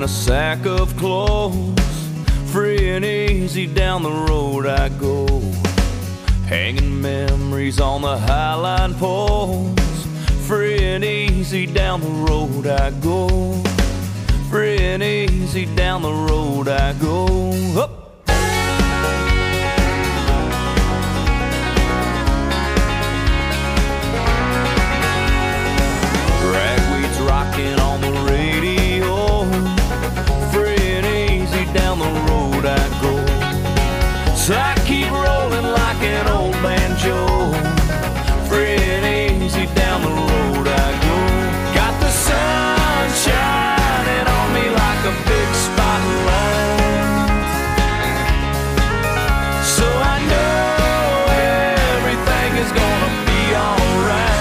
a sack of clothes. Free and easy down the road I go, hanging memories on the highline poles. Free and easy down the road I go, free and easy down the road I go. Up. Ragweed's rocking on the radio, free and easy down the road I go. So I keep rolling like an old banjo, free and easy down the road I go. Got the sun shining on me like a big spotlight, so I know everything is gonna be alright.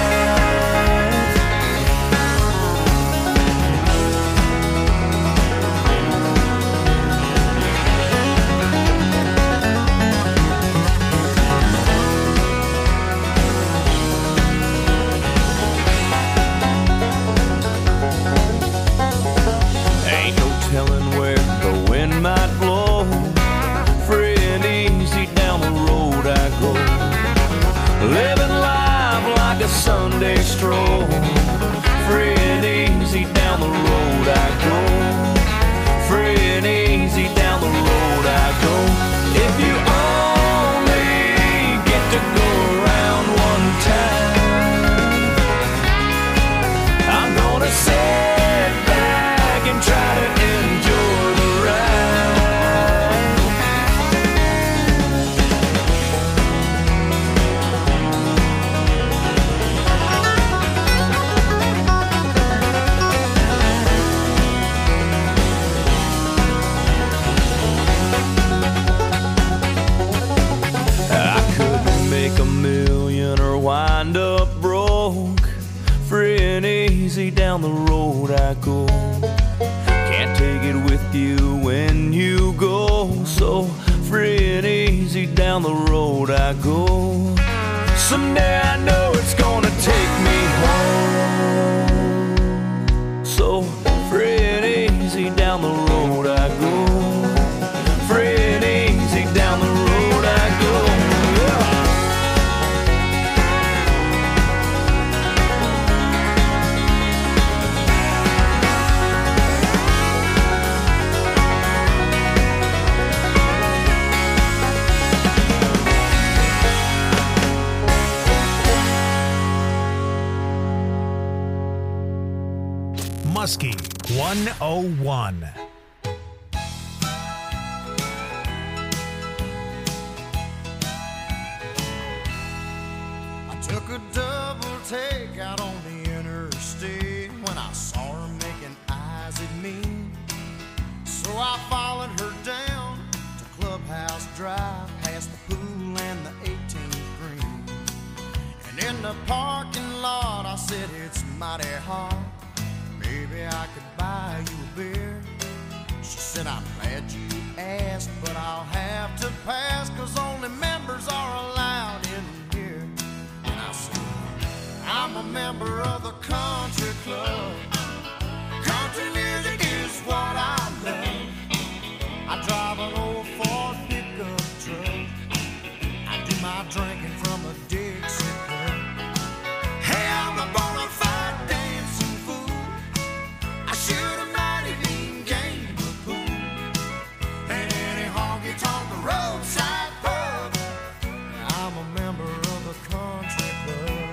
Might blow, free and easy down the road I go, living life like a Sunday stroll. Free and easy down the road I go, free and easy down the road I go. If you only get to go around one time, I'm gonna sit back and try to enjoy the ride. Make a million or wind up broke, free and easy down the road I go. Can't take it with you when you go, so free and easy down the road I go. Someday I know it's gonna take me home, so free and easy down the road I go, free and easy down the road I go. Muskie 101. I took a double take out on the interstate when I saw her making eyes at me. So I followed her down to Clubhouse Drive, past the pool and the 18th green. And in the parking lot I said, it's mighty hot, maybe I could buy you a beer. She said, I'm glad you asked, but I'll have to pass, 'cause only members are allowed in here. And I said, I'm a member of the country club. Country music is what I love. I drive an old Ford pickup truck. I do my drinking from a Dixie cup. Hey, I'm a bona fide dancing fool. I shoot a mighty mean game of pool. And any honky-tonk roadside pub, I'm a member of the country club.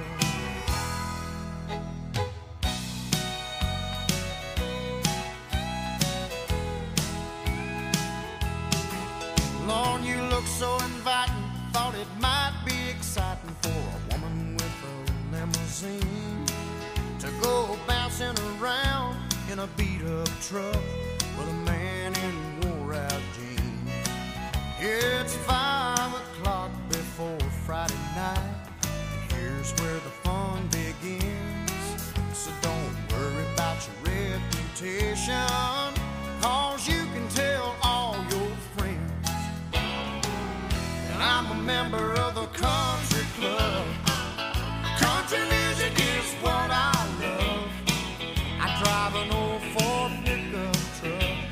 Lord, you look so inviting. Thought it might be exciting for a woman with a limousine to go bouncing around in a beat-up truck with a man in wore-out jeans. It's 5 o'clock before Friday night, and here's where the fun begins. So don't worry about your reputation, 'cause you can tell all your friends. And I'm a member of the country club. Country music is what I love. I drive an old Ford pickup truck.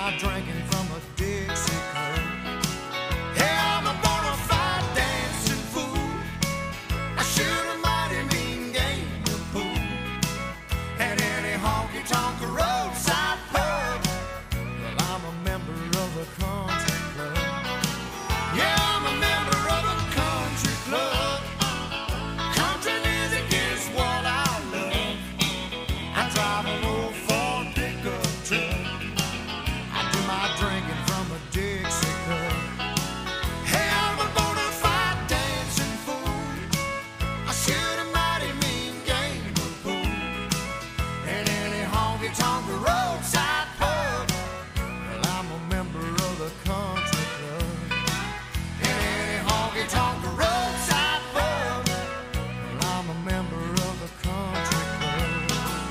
my drinking from a Dixie cup. Hey, I'm a bona fide dancing fool. I shoot a mighty mean game of pool at any honky-tonk roadside pub. Well, I'm a member of a country club. Yeah, I'm a member of a country club. Country music is what I love. I drive an old Ford pickup truck. I do my drinking from a Dixie cup. Hey, I'm a bona fide dancing fool. I shoot a mighty mean game of pool in any honky-tonk roadside pub. Well, I'm a member of the country club in any honky-tonk roadside pub. Well, I'm a member of the country club.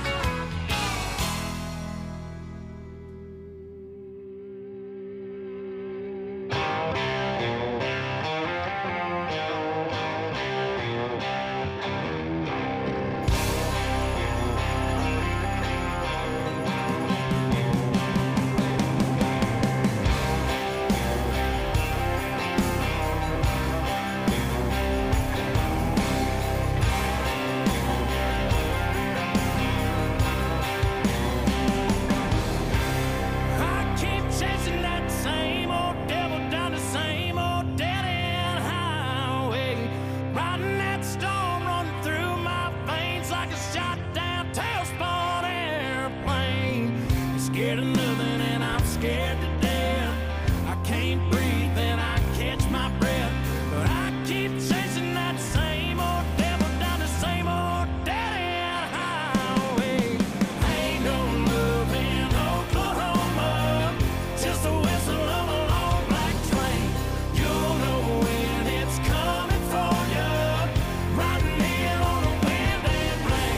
I keep chasing that same old devil down the same old dead-end highway, riding that storm running through my veins like a shot-down tailspun airplane. Scared of nothing and I'm scared to death. I can't breathe and I catch my breath, but I keep chasing that same old devil down the same old dead-end highway. Ain't no love in Oklahoma, just the whistle of a long black train. You'll know when it's coming for you, riding in on the wind and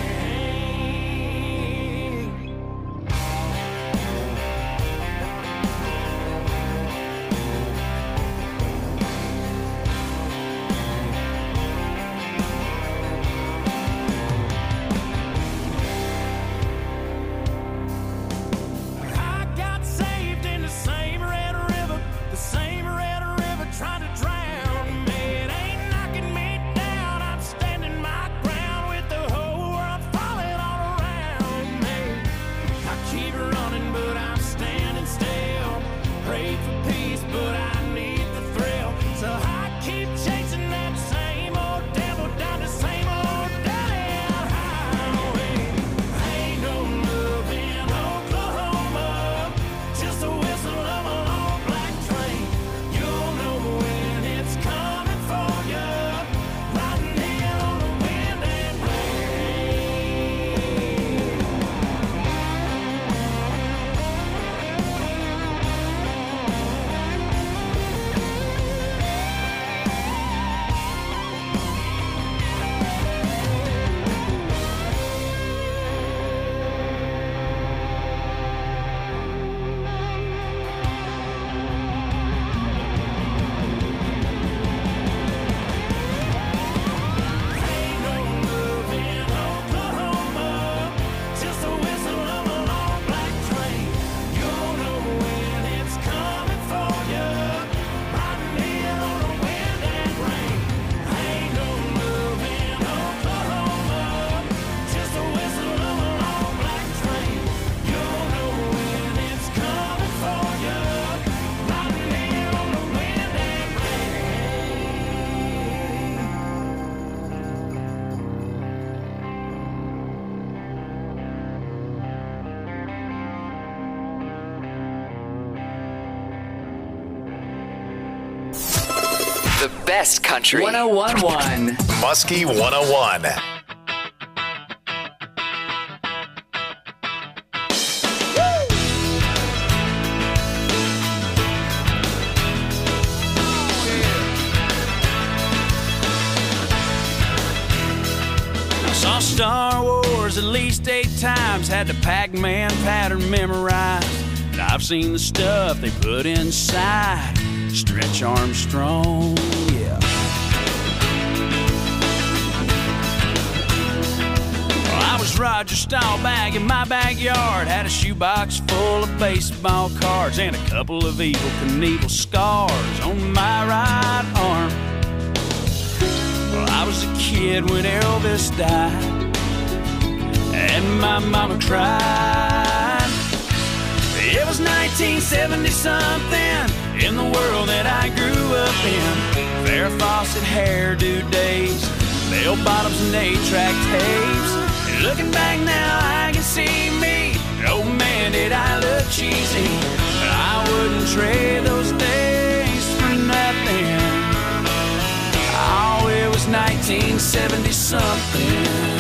rain. I got saved in the same red river, trying to drown me. It ain't knocking me down, I'm standing my ground with the whole world falling all around me. I keep running, but I'm standing still. Pray for peace, but I need the thrill. So I keep chasing that same old devil down the same old dead-end highway. Ain't no love in Oklahoma, just the whistle of a long black train. You'll know when it's coming for you, riding in on the wind and rain. Ain't no love in Oklahoma, just the whistle of a long black train. You'll know when it's coming for you, riding in on the wind and rain. Ain't no love in Oklahoma, just the whistle of a long black train. You'll know when it's coming for you, riding in on the wind and rain. The best country. 101.1. Muskie 101. I saw Star Wars at least 8 times, had the Pac-Man pattern memorized. And I've seen the stuff they put inside Stretch Armstrong, yeah. Well, I was was Roger Staubach in my backyard. Had a shoebox full of baseball cards and a couple of Evel Knievel scars on my right arm. Well, I was a kid when Elvis died, and my mama cried. It was 1970-something in the world that I grew up in. Farrah Fawcett hairdo days, bell bottoms and 8-track tapes. And looking back now, I can see me. Oh man, did I look cheesy. I wouldn't trade those days for nothing. Oh, it was 1970-something.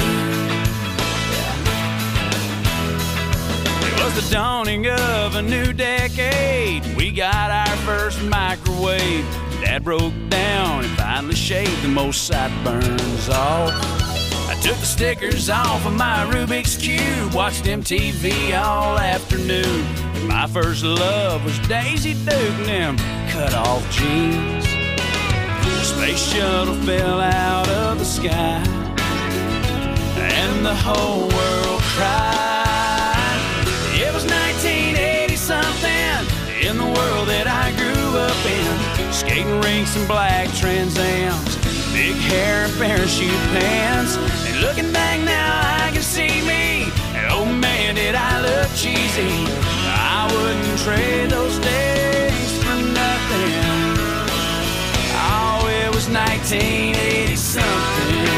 It was the dawning of a new decade. We got our first microwave. Dad broke down and finally shaved the most sideburns off. I took the stickers off of my Rubik's Cube, watched MTV all afternoon. And my first love was Daisy Duke and them cut-off jeans. The space shuttle fell out of the sky, and the whole world cried. It was 1980-something in the world that I grew up in. Skating rinks and black Trans Ams, big hair and parachute pants. And looking back now, I can see me. And oh man, did I look cheesy. I wouldn't trade those days for nothing. Oh, it was 1980-something.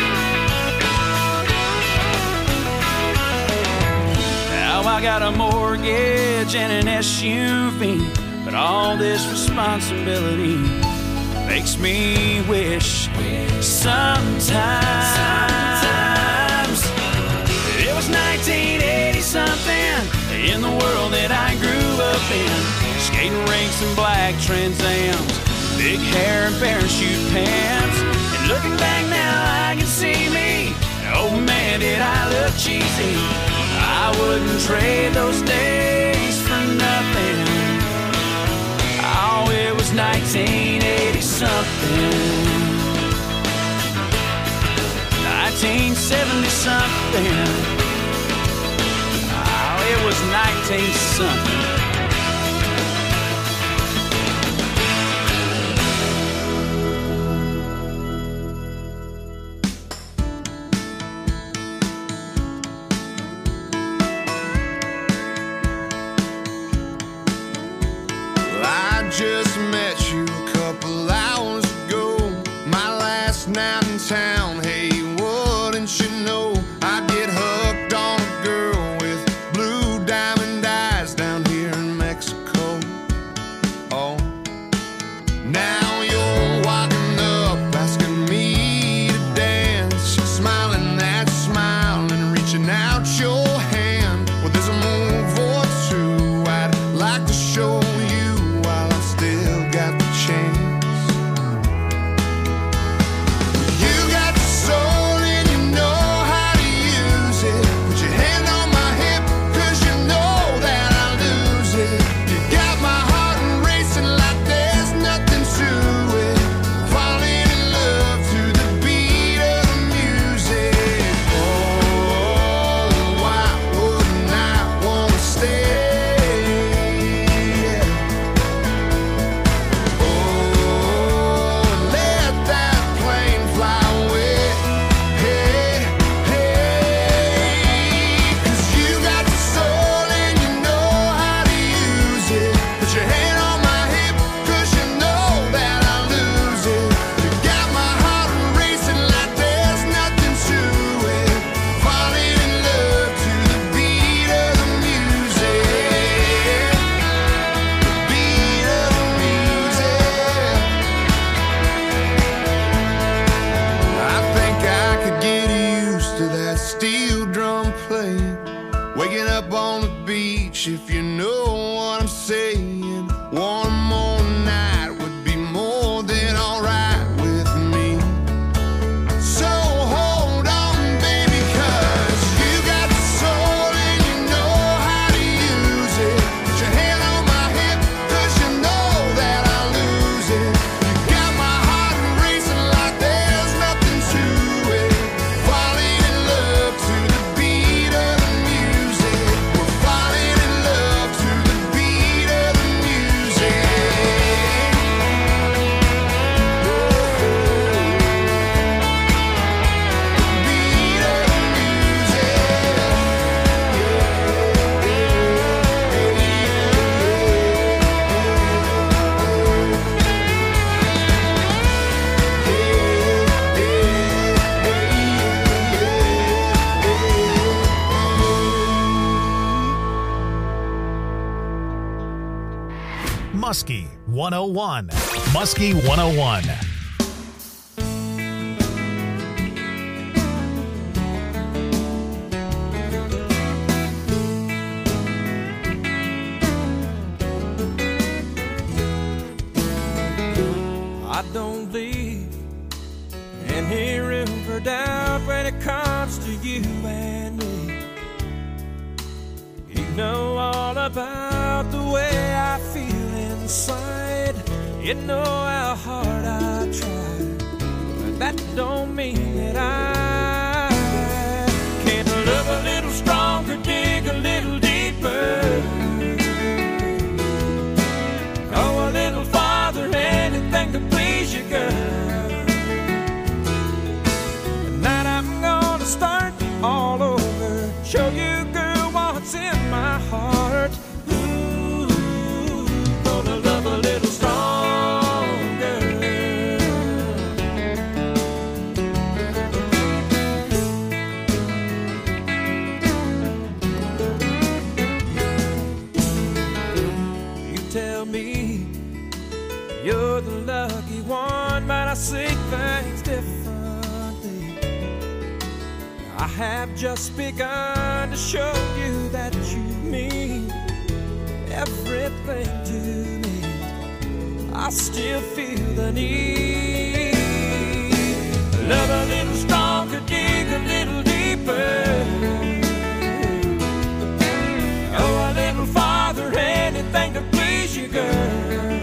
Now I got a mortgage and an SUV, but all this responsibility makes me wish sometimes it was 1980-something in the world that I grew up in. Skating rinks and black Trans Ams, big hair and parachute pants. And looking back now, I can see me. Oh man, did I look cheesy. I wouldn't trade those days for nothing. Oh, it was 1980-something. 1970-something. Oh, it was 19-something. Just met you a couple hours ago. My last night in town. Hey, wouldn't you know I'd get hooked on a girl with blue diamond eyes down here in Mexico. Oh, now you're walking up asking me to dance, smiling that smile and reaching out your hand. Well, there's a move or two I'd like to show you. If you know what I'm saying, one more night would be more than alright with me. So hold on, baby, 'cause you got the soul and you know how to use it. Put your hand on my hip, 'cause you know that I'll lose it. You got my heart racing like there's nothing to it. Falling in love to the beat Muskie 101. Muskie 101. I don't leave any room for doubt when it comes to you and me. You know all about the way I feel inside. You know how hard I try, but that don't mean that I can't love a little stronger, dig a little deeper, go a little farther, anything to please you, girl. Tonight I'm gonna start all over, show you, girl, what's in my heart. Ooh, gonna love a little stronger. You tell me you're the lucky one, but I see things differently. I have just begun to show you that you mean everything to me. I still feel the need. Love a little stronger, dig a little deeper, go a little farther, anything to please you, girl.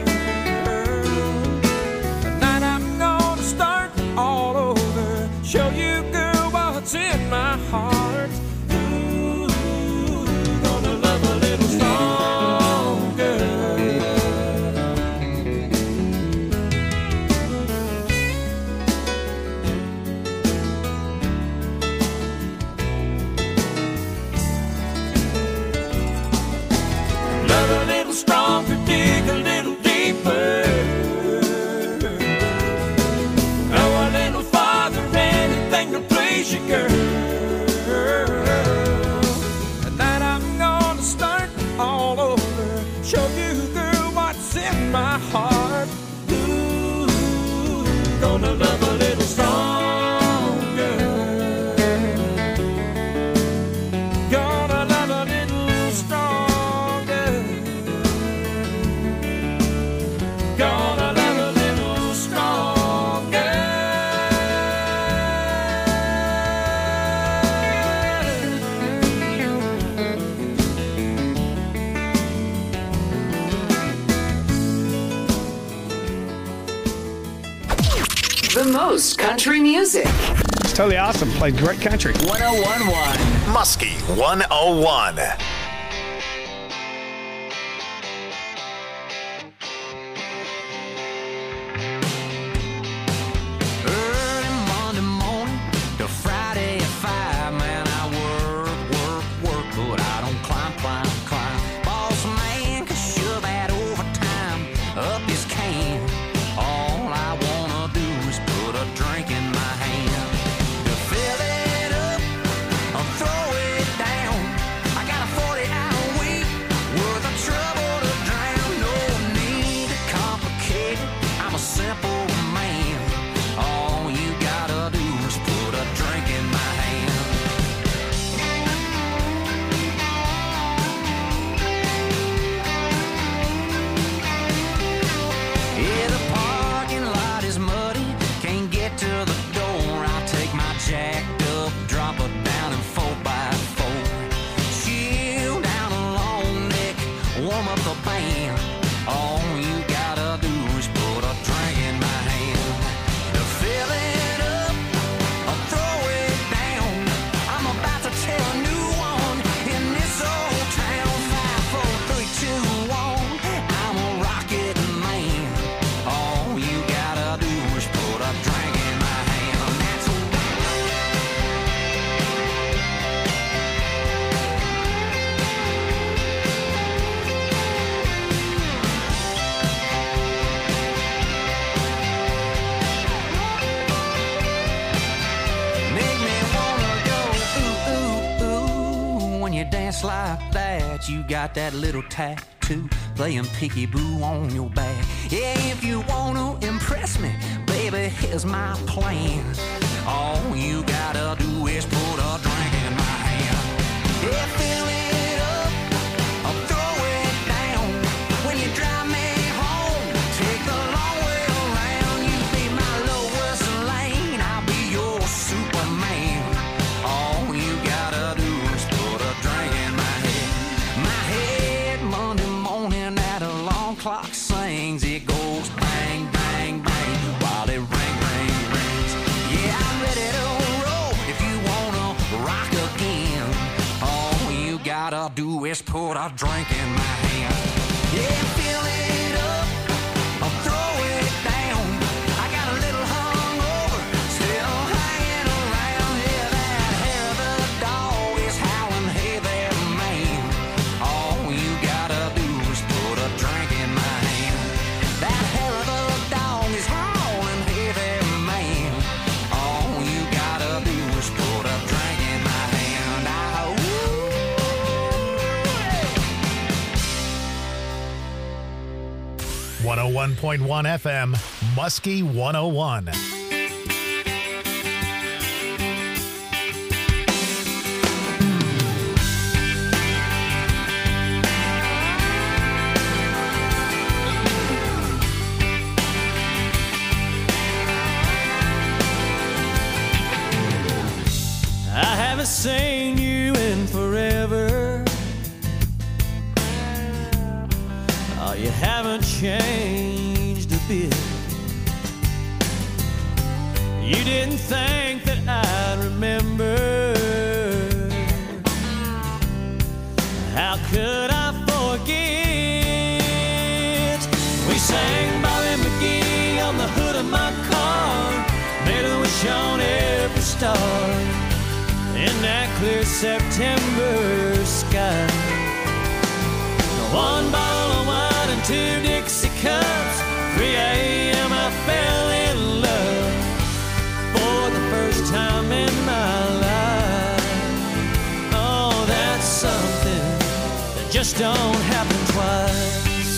Tonight I'm gonna start all over, show you, girl, what's in my heart. Ooh, gonna love a little stronger. Love a little stronger, dig a little deeper, go a little farther, anything to please you, girl. Tonight I'm gonna start all over, show you, girl, what's in my heart. Ooh, gonna love a little stronger, gonna love a little stronger, gonna love a little stronger. The most country music. It's totally awesome. Played great country. 1011. Muskie 101. Early Monday morning to Friday at 5, man, I work, but I don't climb. Boss man can shove that overtime up his can. All I wanna do is put a drink in my hand. To fill it up or throw it down. I got a 40-hour week worth of trouble to drown. No need to complicate it, I'm a simple man. All you gotta do is put a drink in my hand. Yeah, the parking lot is muddy, can't get to the door. I'll take my jacked up, drop it down in 4x4. Chill down a long neck, warm up the band. All you gotta do is put a drink in my hand. To fill it up or throw it down, I'm about to tell a new one in this old town. 5, 4, 3, 2, 1, I'm a rocket man. All you gotta do is put a drink in my hand. And that's make me wanna go ooh, ooh, ooh. When you dance like that, you got that little tattoo too, playing peekaboo on your back. Yeah, if you want to impress me, baby, here's my plan. All you gotta do is put a drink in my hand. Yeah, fill it up, I'll throw it down. When you drive me home, take the long way around. You be my lowest lane, I'll be your Superman. All you gotta do is put a drink in my head. My head Monday morning at alarm clock sings. It goes bang, bang, bang while it ring, ring, rings. Yeah, I'm ready to roll if you wanna rock again. All you gotta do is put a drink in my hand. Yeah, fill it up, I'll throw it down. I got a little hungover, still hanging around. Yeah, that hair of the dog is howling, hey there, man. All you gotta do is put a drink in my hand. That hair of the dog is howling, hey there, man. All you gotta do is put a drink in my hand. Ah, ooh. 101.1 FM, Muskie 101. I haven't seen you in forever. Oh, you haven't changed a bit. You didn't think that I'd remember. How could I forget? We sang Bobby McGee on the hood of my car, made a wish on every star in that clear September sky. One bottle of wine and 2 Dixie cups. 3 a.m. I fell in love for the first time in my life. Oh, that's something that just don't happen twice.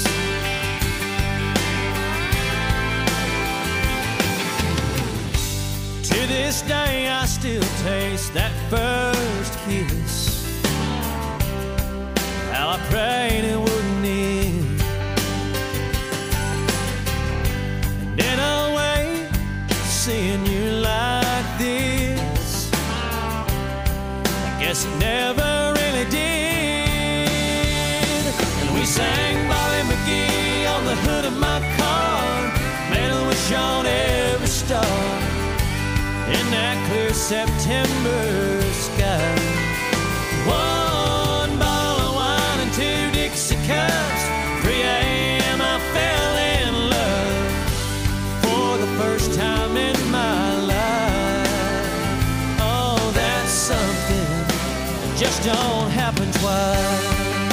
To this day I still taste that first kiss. How I prayed it wouldn't end. And in a way, seeing you like this, I guess it never really did. And we sang Bobby McGee on the hood of my car, made a wish on every star in that clear September sky. One bottle of wine and 2 Dixie cups. 3 a.m. I fell in love for the first time in my life. Oh, that's something that just don't happen twice.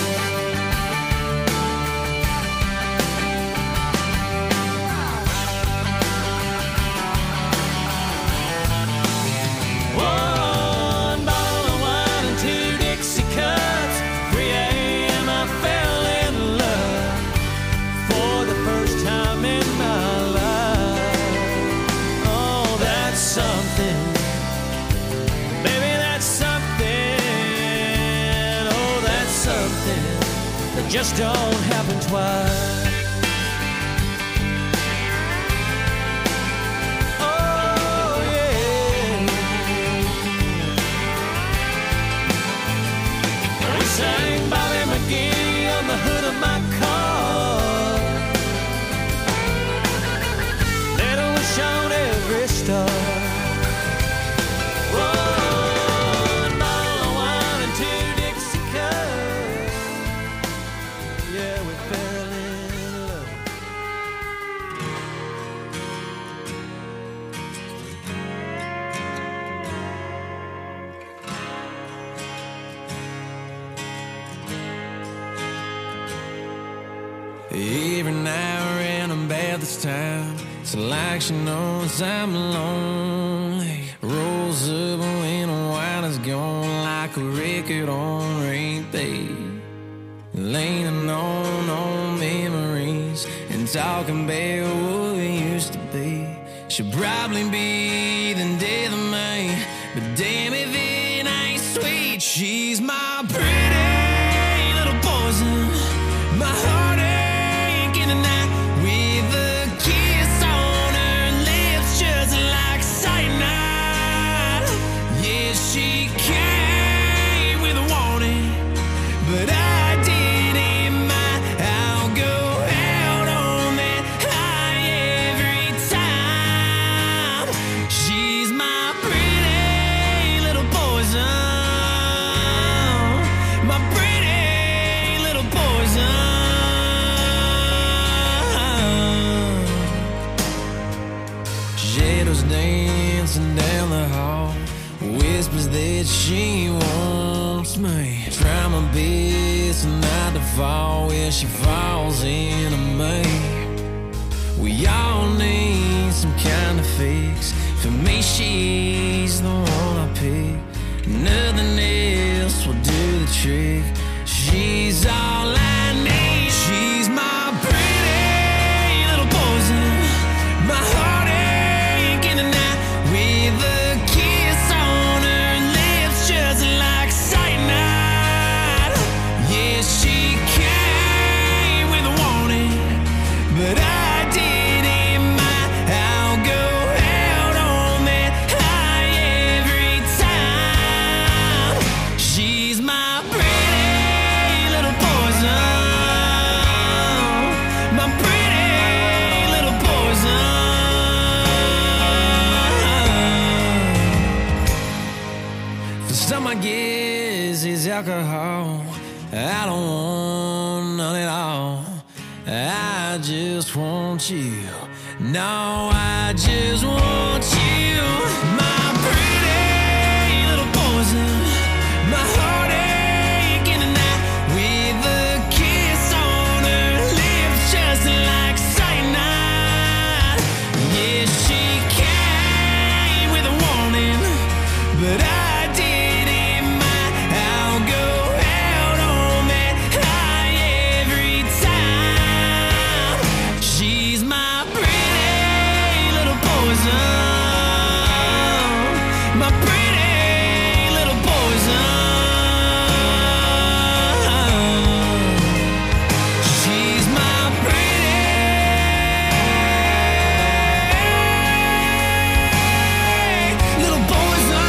One bottle of wine and 2 Dixie cups. 3 a.m. I fell in love for the first time in my life. Oh, that's something. Baby, that's something. Oh, that's something that just don't happen twice. Sang Bobby McGee on the hood of my car, made a wish on every star. One bottle of wine and 2 Dixie cups. Yeah, we fell in love. Every now and about this time, it's like she knows I'm lonely. Rolls up when a wine is gone, like a record on repeat. Leaning on talking about what we used to be. She'll probably be the death of me, but damn if it ain't sweet. She's my pretty little poison, my heartache in the night, with a kiss on her lips just like cyanide. Yeah, she came with a warning, but I didn't mind. I'll go out on that high every time. She's my pretty little poison, my pretty little poison. Shadows dancing down the hall, whispers that she wants me. Try my best not to fall where she falls into me. We all need some kind of fix. For me, she's the one I pick. Nothing else will do the trick. She's all I need. She's my pretty little poison, my heartache in the night, with a kiss on her lips just like cyanide. Yeah, she came with a warning, but I didn't mind. I'll go out on that high every time. She's my pretty little poison, my pretty little poison. For some, I guess it's alcohol. I don't want none at all. I just want you. No, I just want you. My pretty little poison, my heartache in the night, with a kiss on her lips just like cyanide. Yeah, she came with a warning, but I didn't mind. I'll go out on that high every time. She's my pretty little poison, my pretty little poison. She's my pretty little poison.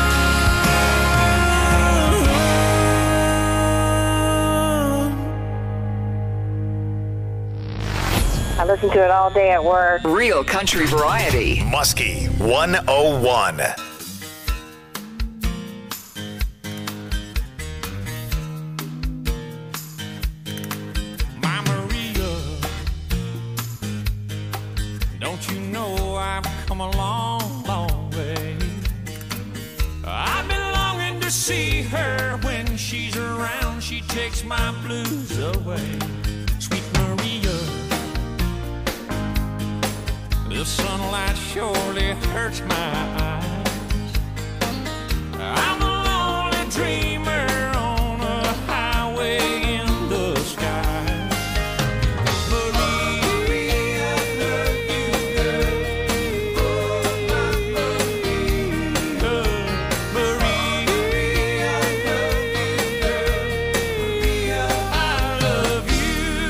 I listen to it all day at work. Real country variety. Muskie 101. My Maria, don't you know I've come a long, long way? I've been longing to see her. When she's around, she takes my blues away. Sweet Maria, the sunlight surely hurts my eyes. I'm a lonely dreamer on a highway in the sky. Maria, I love you, girl. Maria, I love you, girl. Maria, I love you.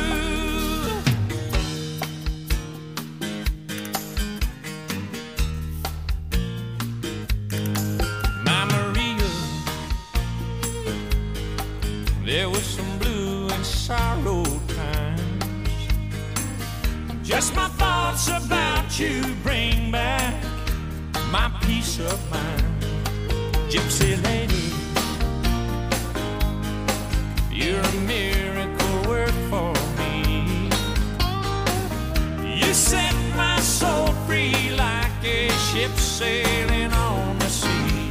My Maria, there was some blue and sorrow times. Just my thoughts about you bring back my peace of mind. Gypsy lady, you're a miracle work for me. You set my soul free like a ship sailing on the sea.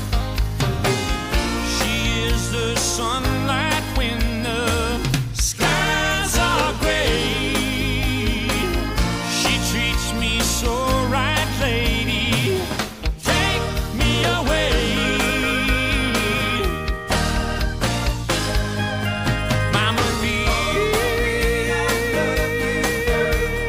She is the sunlight when the skies are gray. She treats me so right, lady. Take me away. My Maria, I love you, girl.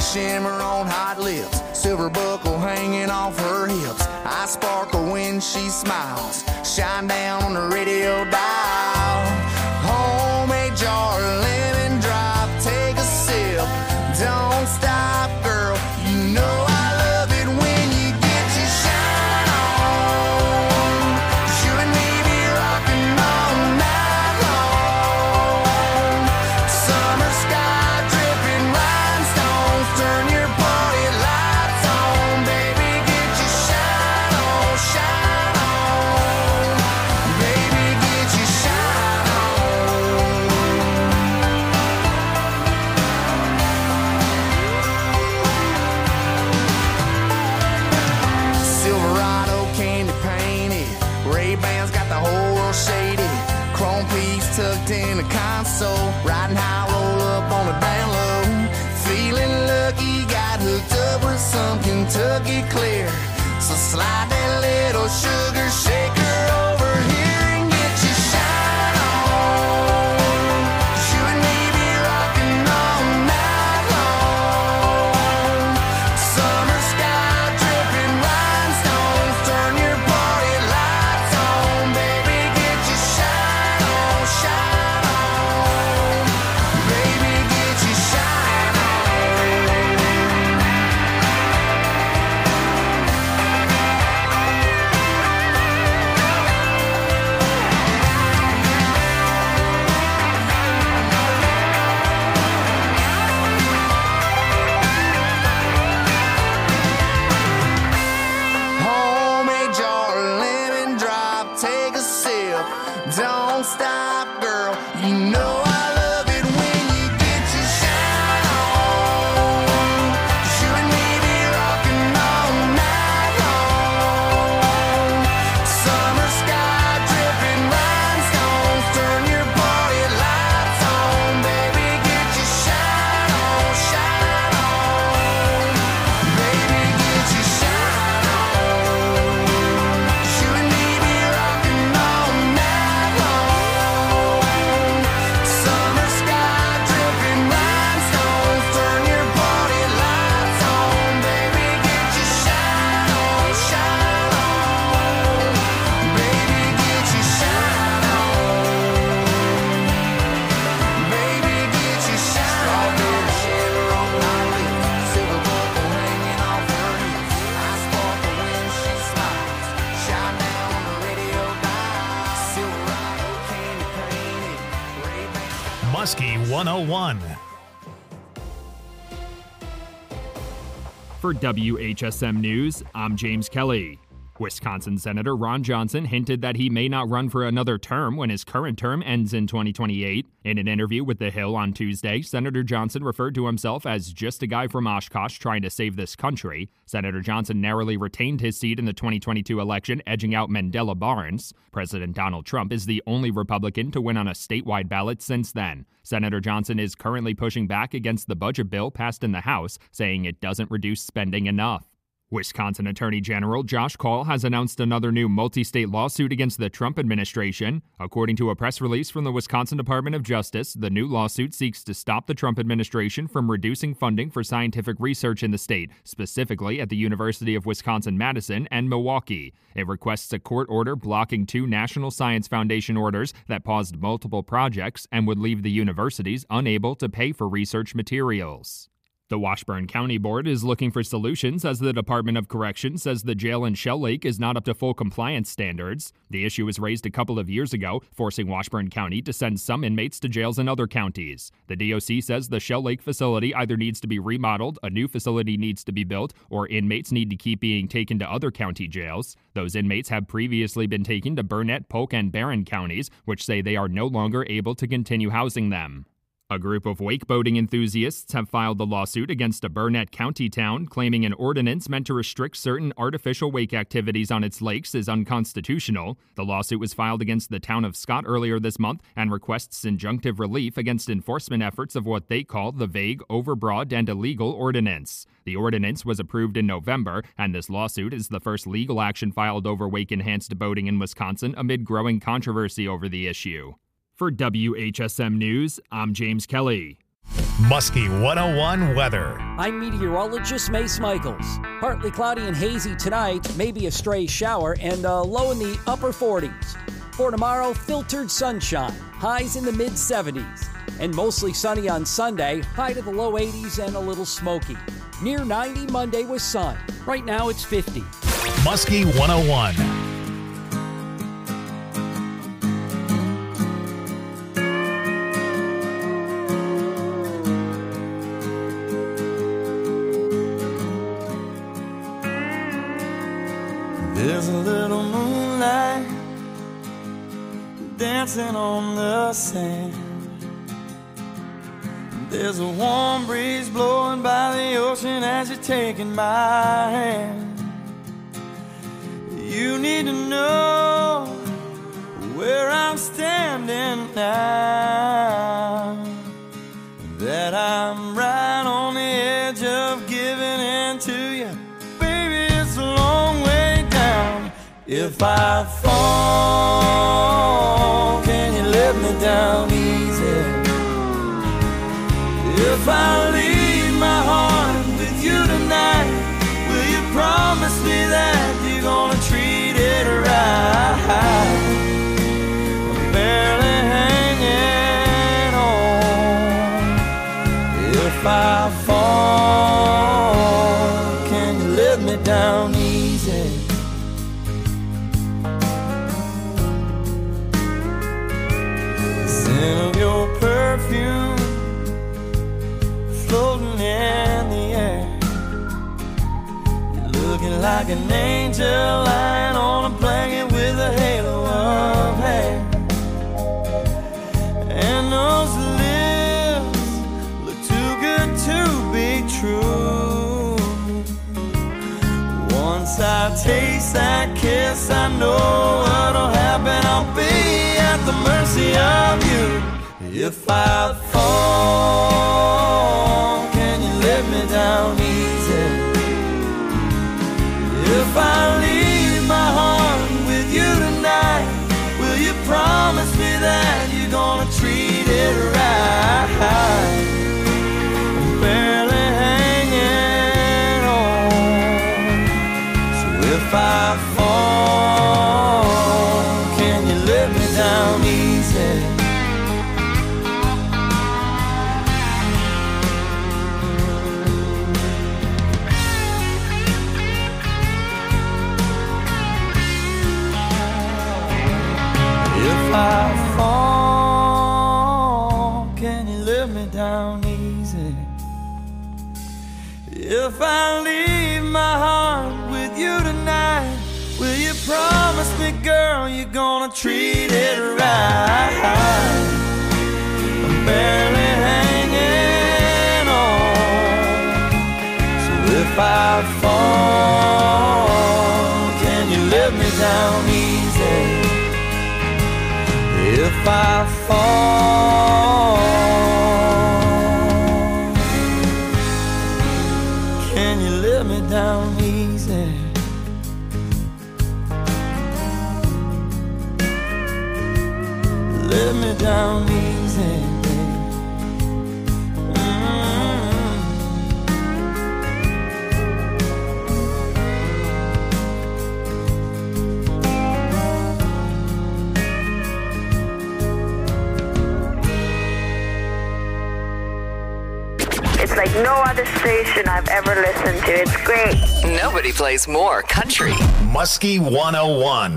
shimmer on hot lips, silver buckle hanging off her hips. I sparkle when she smiles, shine down on the radio dial. Homemade jar, lemon drop, take a sip. Don't stop, girl, you know I love it when you get your shine on. 'Cause you and me be rocking all night long. Summer sky dripping rhinestones, turn your party lights on. Baby, get your shine on, shine on. Baby, get your shine on. Silverado candy painted, Ray-Bans got the whole world shaded. Chrome piece tucked in the console, riding high, roll up on the down low. Feeling lucky, got hooked up with some Kentucky clear. So slide that little sugar shaker over here and get your shine on. 'Cause you and me be rocking all night long. Summer sky dripping rhinestones, turn your party lights on. Baby, get your shine on, shine on. Baby, get your shine on. Homemade jar, lemon drop, take a sip. Don't stop, girl, you know I love it when you get your shine on. 'Cause you and me be rocking all night long. Summer sky dripping rhinestones, turn your party lights on. Baby, get your shine on, shine on. Baby, get your shine on. 'Cause you and me be rocking all night long. Summer sky dripping rhinestones, turn your party lights on. Baby, get your shine on, shine on. Baby, get your shine on. Baby, get your shine on. Strawberry shimmer on my lips, silver buckle hanging off her hips. I sparkle when she smiles, shine down on the radio dial. Silverado candy painted, Ray-Ban. Muskie 101. For WHSM News, I'm James Kelly. Wisconsin Senator Ron Johnson hinted that he may not run for another term when his current term ends in 2028. In an interview with The Hill on Tuesday, Senator Johnson referred to himself as just a guy from Oshkosh trying to save this country. Senator Johnson narrowly retained his seat in the 2022 election, edging out Mandela Barnes. President Donald Trump is the only Republican to win on a statewide ballot since then. Senator Johnson is currently pushing back against the budget bill passed in the House, saying it doesn't reduce spending enough. Wisconsin Attorney General Josh Kaul has announced another new multi-state lawsuit against the Trump administration. According to a press release from the Wisconsin Department of Justice, the new lawsuit seeks to stop the Trump administration from reducing funding for scientific research in the state, specifically at the University of Wisconsin-Madison and Milwaukee. It requests a court order blocking 2 National Science Foundation orders that paused multiple projects and would leave the universities unable to pay for research materials. The Washburn County Board is looking for solutions as the Department of Corrections says the jail in Shell Lake is not up to full compliance standards. The issue was raised a couple of years ago, forcing Washburn County to send some inmates to jails in other counties. The DOC says the Shell Lake facility either needs to be remodeled, a new facility needs to be built, or inmates need to keep being taken to other county jails. Those inmates have previously been taken to Burnett, Polk, and Barron counties, which say they are no longer able to continue housing them. A group of wakeboarding enthusiasts have filed a lawsuit against a Burnett County town, claiming an ordinance meant to restrict certain artificial wake activities on its lakes is unconstitutional. The lawsuit was filed against the town of Scott earlier this month and requests injunctive relief against enforcement efforts of what they call the vague, overbroad, and illegal ordinance. The ordinance was approved in November, and this lawsuit is the first legal action filed over wake-enhanced boating in Wisconsin amid growing controversy over the issue. For WHSM News, I'm James Kelly. Muskie 101 weather. I'm meteorologist Mace Michaels. Partly cloudy and hazy tonight, maybe a stray shower, and a low in the upper 40s. For tomorrow, filtered sunshine, highs in the mid-70s. And mostly sunny on Sunday, high to the low 80s and a little smoky. Near 90 Monday with sun. Right now it's 50. Muskie 101. There's a little moonlight dancing on the sand. There's a warm breeze blowing by the ocean as you're taking my hand. You need to know where I'm standing now, that I'm right on the edge of giving in to you. Baby, it's a long way down. If I fall, can you let me down easy? If I leave my heart with you tonight, will you promise me that you're gonna treat it right? I'm barely hanging on. If I fall, can you let me down easy? The scent of your perfume floating in the air. You're looking like an angel lying on a blanket with a halo of hair. And those lips look too good to be true. Once I taste that kiss, I know what'll happen. I'll be at the mercy of you. If I fall, can you let me down easy? If I leave my heart with you tonight, will you promise me that you're gonna treat it right? I'm barely hanging on. So if I fall, can you let me down easy? If I fall, can you let me down easy? If I leave my heart with you tonight, will you promise me, girl, you're gonna treat it right? I'm barely hanging on. So if I fall, can you let me down easy? If I fall, can you let me down easy? Let me down easy, It's like no other station I've ever listened to. It's great. Nobody plays more country. Muskie 101.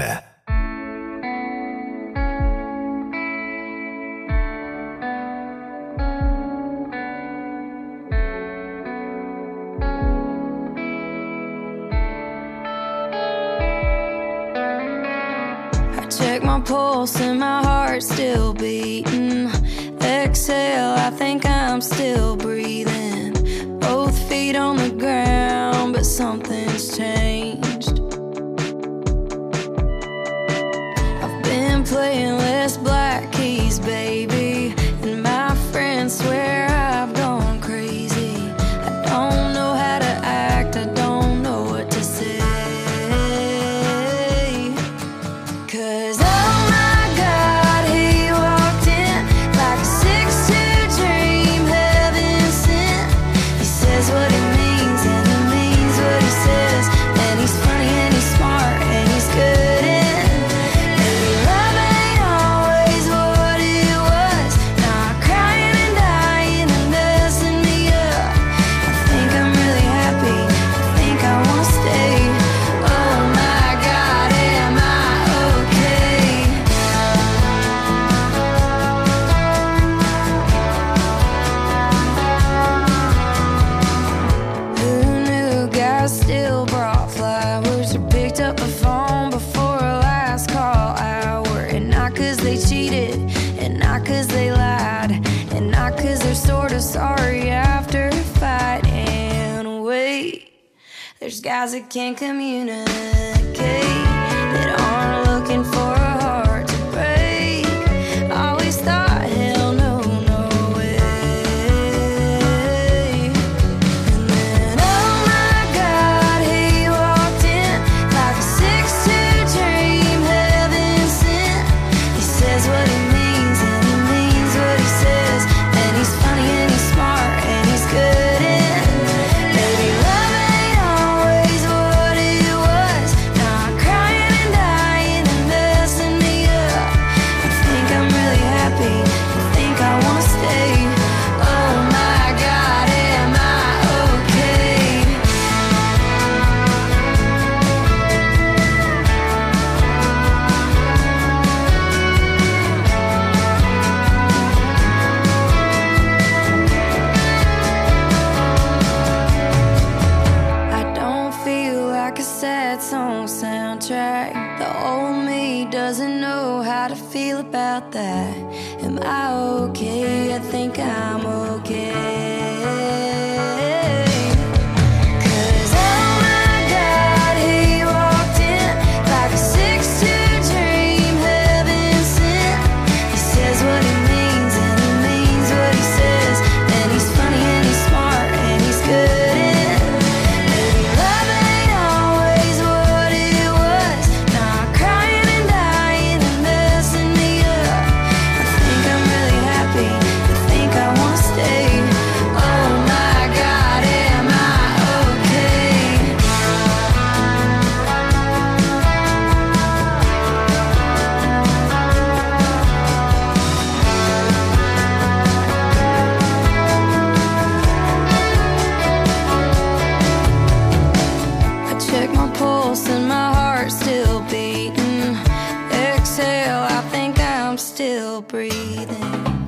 Check my pulse and my heart's still beating. Exhale, I think I'm still breathing. Both feet on the ground, but something's changed. I've been playing less black keys, baby, and my friends swear I've gone crazy. I don't know how to act, I don't know what to say. 'Cause oh my God, he walked in like a 6'2" dream, heaven I still brought flowers or picked up the phone before a last call hour. And not 'cause they cheated, and not 'cause they lied, and not 'cause they're sort of sorry after a fight. And wait, there's guys that can't communicate, that aren't looking for a heart to break. I always thought, hell no, no way. And then, oh my God, he walked in like a 6'2" dream heaven sent. He says what he means and he means what he says, and he's funny and he's smart and he's good. And baby, love ain't always what it was. Now I'm crying and dying and messing me up. I think I'm really happy, I think I wanna stay. Oh my God, am I okay? I don't feel like a sad song soundtrack. The old me doesn't know how to feel about that. Am I okay? I think I'm okay. 'Cause oh my God, he walked in like a 6'2" dream heaven sent. He says what he means and he means what he says, and he's funny and he's smart and he's good. And baby, love ain't always what it was. Now I'm crying and dying and messing me up. I think I'm really happy, I think I wanna stay. Oh my God, am I okay? I check my pulse and my heart's still beating. Exhale, I think I'm still breathing.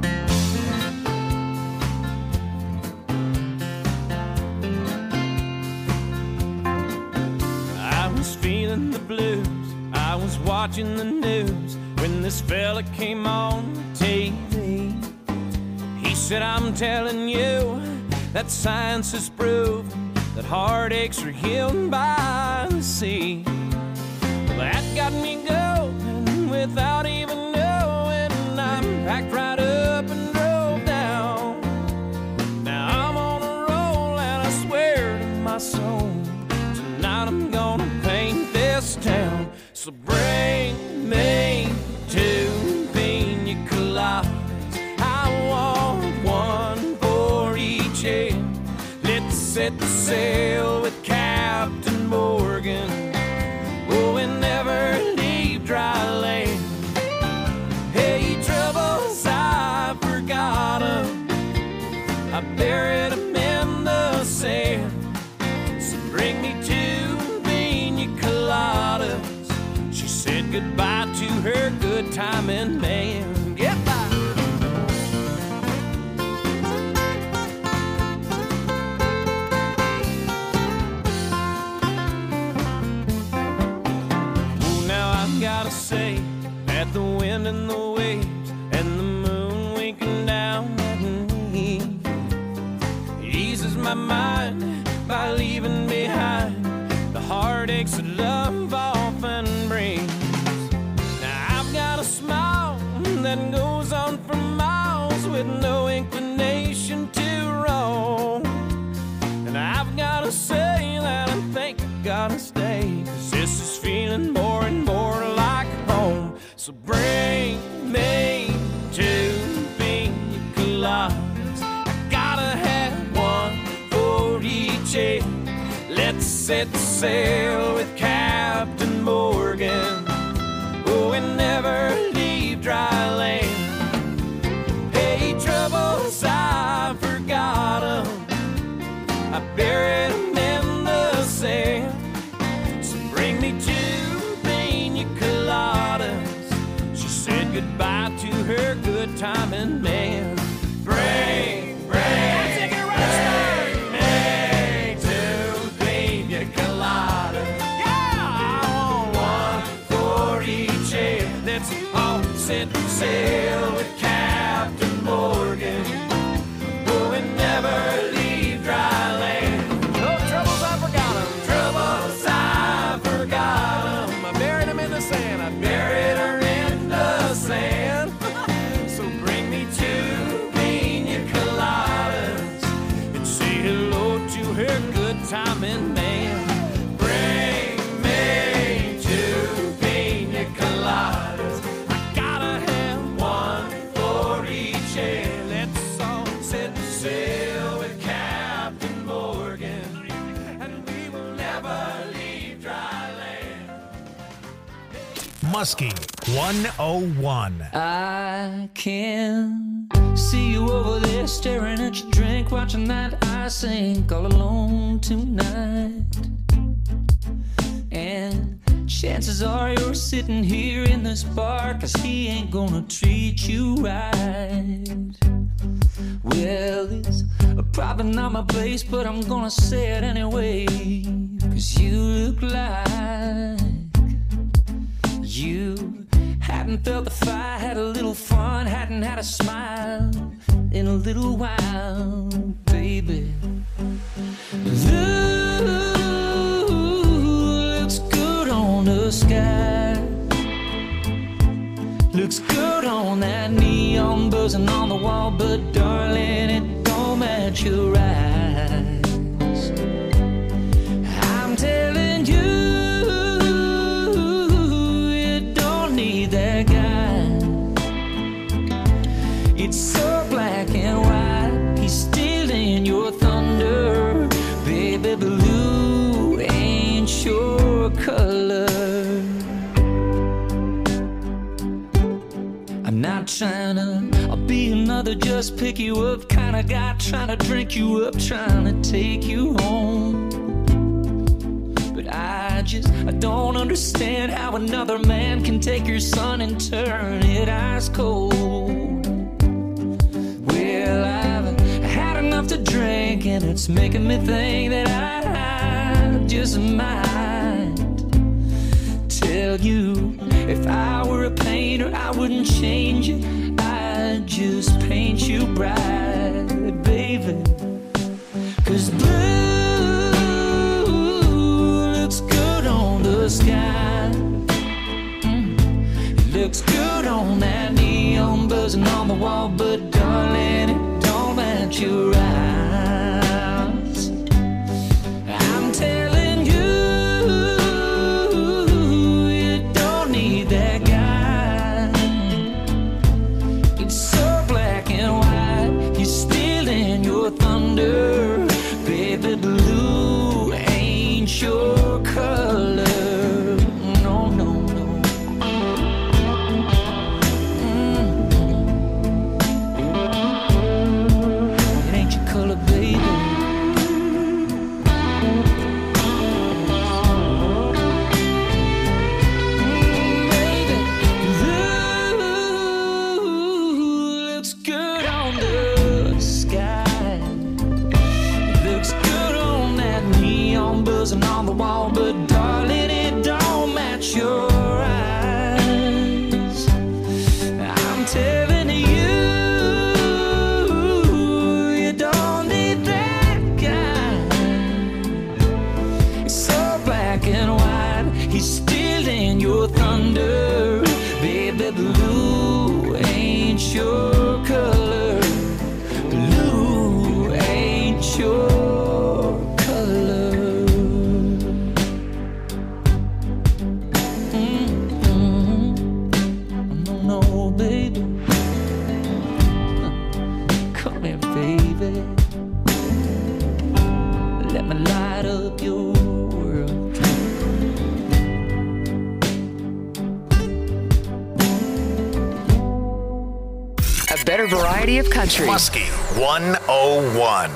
I was feeling the blues, I was watching the news when this fella came on TV. He said, I'm telling you that science has proven that heartaches are healed by the sea. Well, that got me going without even knowing. I packed right up and drove down. Now I'm on a roll and I swear to my soul, tonight I'm gonna paint this town. So bring me two pina coladas. I want one for each head. Let's set the sail with Captain Morgan. Oh, and never leave dry land. Hey, troubles, I forgot 'em. I buried 'em in the sand. So bring me two pina coladas. She said goodbye to her good timing man. Goodbye. Gotta say that the wind and the waves and the moon winking down at me eases my mind by leaving behind the heartaches that love often brings. Now I've got a smile that goes on for miles with no inclination to roam. And I've gotta say that I think I gotta stay, 'cause this is feeling more and more like home. So bring me two pina coladas. I gotta have one for each head. Let's set the sail with Captain Morgan. Oh, and never leave dry land. Hey, troubles, I forgot 'em. I buried 'em in the sand. So bring me two pina coladas. She said goodbye to her good timing man. Bring me two pina sail with Captain Morgan. Will we never leave dry land? No troubles, I forgot 'em. Troubles, I forgot 'em. I buried 'em in the sand. I Buried her in the sand. So bring me 2 pina coladas and say hello to her good timing man. Bring me 2 pina coladas. I gotta have 1 for each hand. Let's all set sail with Captain Morgan, and we will never leave dry land. Muskie 101. I can see you over there staring at your drink, watching that I sink all alone tonight. And chances are you're sitting here in this bar, 'cause he ain't gonna treat you right. Well, it's probably not my place, but I'm gonna say it anyway, 'cause you look like you hadn't felt the fire, had a little fun, hadn't had a smile in a little while, baby. Looks good on the sky, looks good on that neon buzzing on the wall, but darling, it don't match your eyes. I'm telling you, that guy. It's so black and white, he's stealing your thunder. Baby blue ain't your color. I'm not trying to be another just pick you up kind of guy, trying to drink you up, trying to take you home. But I don't understand how another man can take your son and turn it ice cold. Well, I've had enough to drink, and it's making me think that I just might tell you, if I were a painter, I wouldn't change you, I'd just paint you bright, baby. 'Cause the sky, it looks good on that neon buzzing on the wall, but darling, it don't match your eyes. I'm telling you, you don't need that guy. It's so black and white, he's stealing your thunder. Baby blue ain't your color. And on the wall, but darling, it don't match your eyes. I'm telling you, you don't need that guy. It's so black and white, he's stealing your thunder. Baby blue ain't your color. Blue ain't your better variety of country. Muskie 101.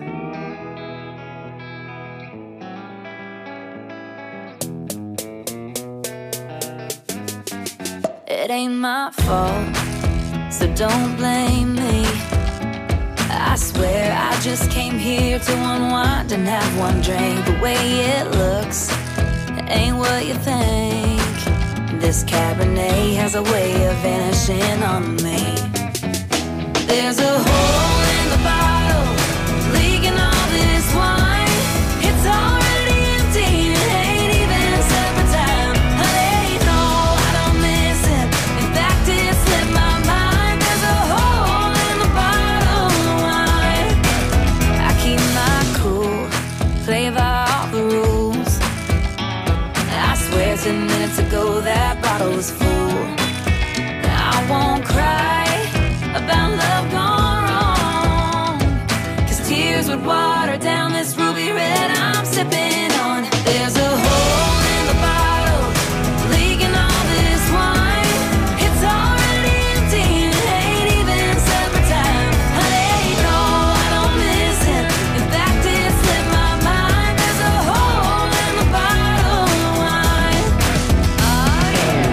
It ain't my fault, so don't blame me. I swear I just came here to unwind and have one drink. The way it looks, it ain't what you think. this Cabernet has a way of vanishing on me. There's a hole in the bottle, leaking all this wine. It's already empty, it ain't even supper time. Honey, no, I don't miss it. In fact, it slipped my mind. There's a hole in the bottle of wine. I keep my cool, play by all the rules. I swear 10 minutes ago that bottle was full. I won't cry about love gone wrong, 'cause tears would water down this ruby red I'm sipping on. There's a hole in the bottle, leaking all this wine. It's already empty, it ain't even supper time. Honey, no, I don't miss it. In fact, it slipped my mind. There's a hole in the bottle of wine. Oh yeah.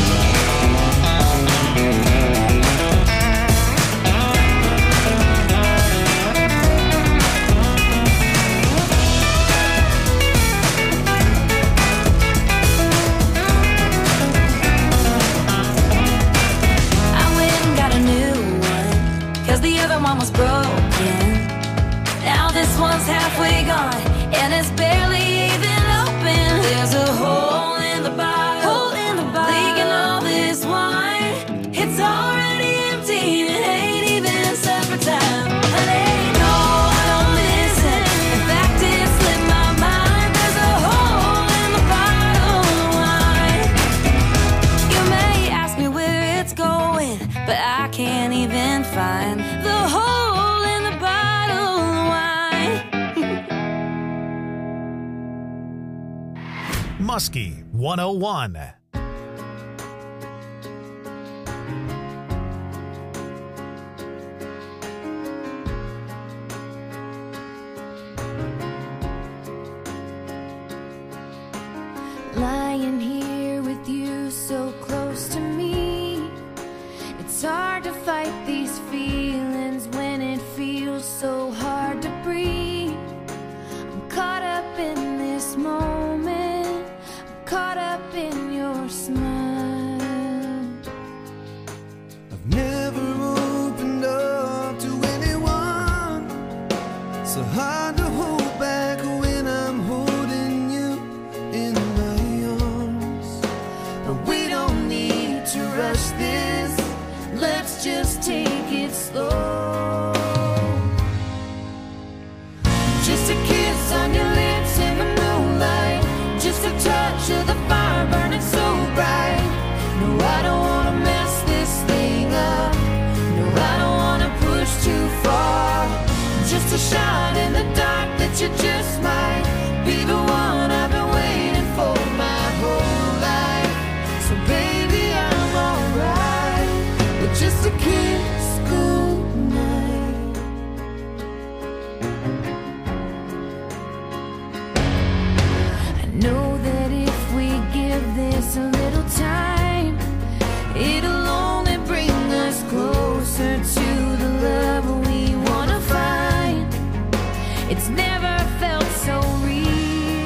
I went and got a new one, 'cause the other one was broken. Now this one's halfway gone, and it's barely even open. There's a hole in the bottle, leaking all this wine. It's already empty, it ain't even supper time. Honey, no, I don't miss it. In fact, it slipped my mind. There's a hole in the bottle of wine. You may ask me where it's going, but I can't even find the hole in the bottle of wine. Muskie 101. Lying here with you so close to me, it's hard to fight these feelings when it feels so hard to breathe. I'm caught up in this moment, I'm caught up in your smile. I've never opened up to anyone, so hard to hold back when I'm holding you in my arms. But we don't need to rush this, let's just take it slow. Just a kiss on your lips in the moonlight, just a touch of the fire burning so bright. No, I don't wanna mess this thing up. No, I don't wanna push too far. Just a shot in the dark that you just might be the one I've been waiting for my whole life. So baby, I'm alright with just a kiss goodnight. I know that if we give this a little time, it'll only bring us closer to the love we wanna find. It's never felt so real.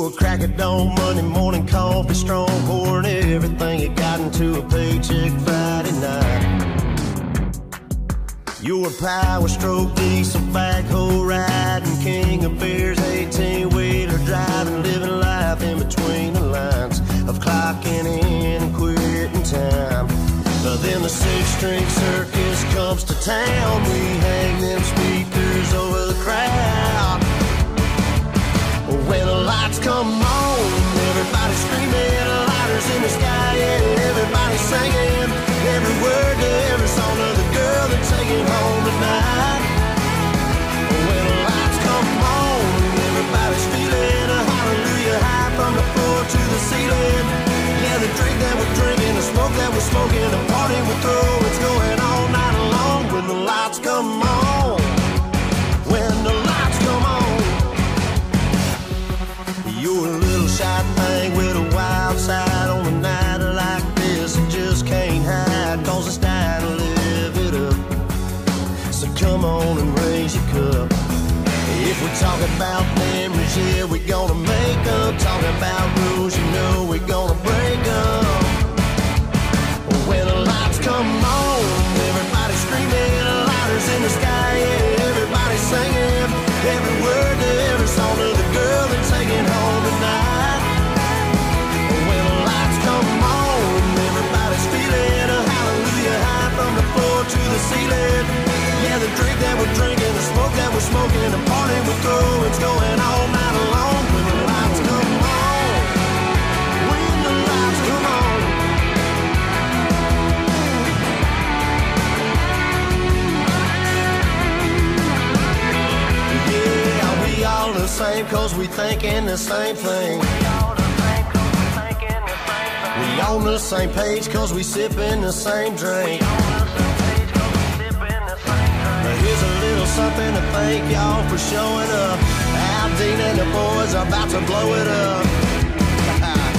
Your crack of dawn, Monday morning coffee, strong, pouring everything you got into a paycheck Friday night. Your power stroke, diesel backhoe riding, king of beers, 18-wheeler driving, living life in between the lines of clocking in and quitting time. Then the six-string circus comes to town. We hang them speakers over the crowd. When the lights come on, everybody screaming, lighters in the sky, yeah, everybody singing every word to every song of the girl they're taking home tonight. When the lights come on, everybody's feeling a hallelujah high from the floor to the ceiling. Yeah, the drink that we're drinking, the smoke that we're smoking, the party we throw, it's going all night long. When the lights come on, when the lights come on. You're a little shy thing with a wild side on a night like this. You just can't hide, cause it's time to live it up. So come on and raise your cup. If we talk about memories, yeah, we're gonna make them. Talk about rules, you know we're gonna break them. When the lights come on, everybody screaming, lighters in the sky, yeah, everybody singing every word to every song of the girl they're taking home tonight. When the lights come on, everybody's feeling a hallelujah high from the floor to the ceiling. Yeah, the drink that we're drinking, the smoke that we're smoking, the party we throw, it's going all night long. When the lights come on, when the lights come on. Yeah, we all the same cause we thinking the same thing. We on the same page cause we sipping the same drink. Here's a little something to thank y'all for showing up. Al Dean and the boys are about to blow it up.